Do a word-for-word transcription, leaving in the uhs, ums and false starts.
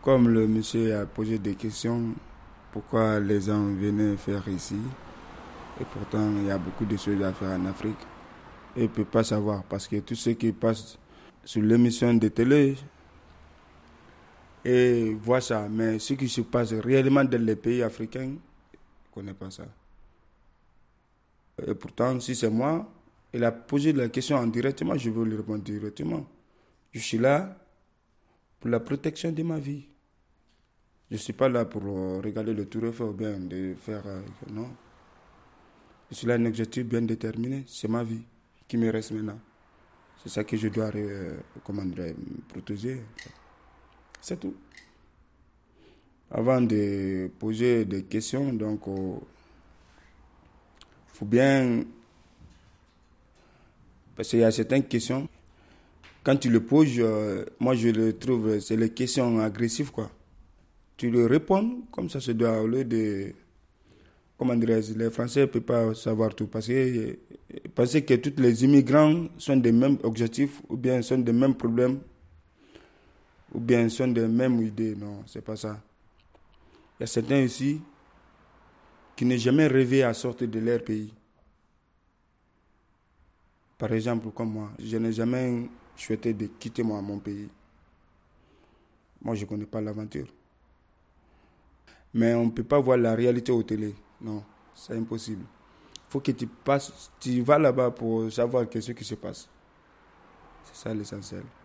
Comme le monsieur a posé des questions, pourquoi les gens venaient faire ici, et pourtant il y a beaucoup de choses à faire en Afrique, et il ne peut pas savoir, parce que tout ce qui passe sur l'émission de télé, et voit ça, mais ce qui se passe réellement dans les pays africains, ne connaît pas ça. Et pourtant, si c'est moi, il a posé la question en directement, je veux lui répondre directement. Je suis là pour la protection de ma vie. Je ne suis pas là pour regarder le tour ou bien de faire... Euh, non. Je suis là un objectif bien déterminé. C'est ma vie qui me reste maintenant. C'est ça que je dois euh, comment dire, protéger. C'est tout. Avant de poser des questions, donc, il euh, faut bien... Parce qu'il y a certaines questions, quand tu le poses, euh, moi je le trouve, c'est les questions agressives, quoi. Tu le réponds comme ça se doit, au lieu de... Comment dirais-je, les Français ne peuvent pas savoir tout, parce que penser que tous les immigrants sont des mêmes objectifs, ou bien sont des mêmes problèmes, ou bien sont des mêmes idées. Non, c'est pas ça. Il y a certains ici qui n'ont jamais rêvé à sortir de leur pays. Par exemple, comme moi, je n'ai jamais souhaité de quitter moi, mon pays. Moi, je ne connais pas l'aventure. Mais on ne peut pas voir la réalité au télé. Non, c'est impossible. Il faut que tu passes, tu vas là-bas pour savoir ce qui se passe. C'est ça l'essentiel.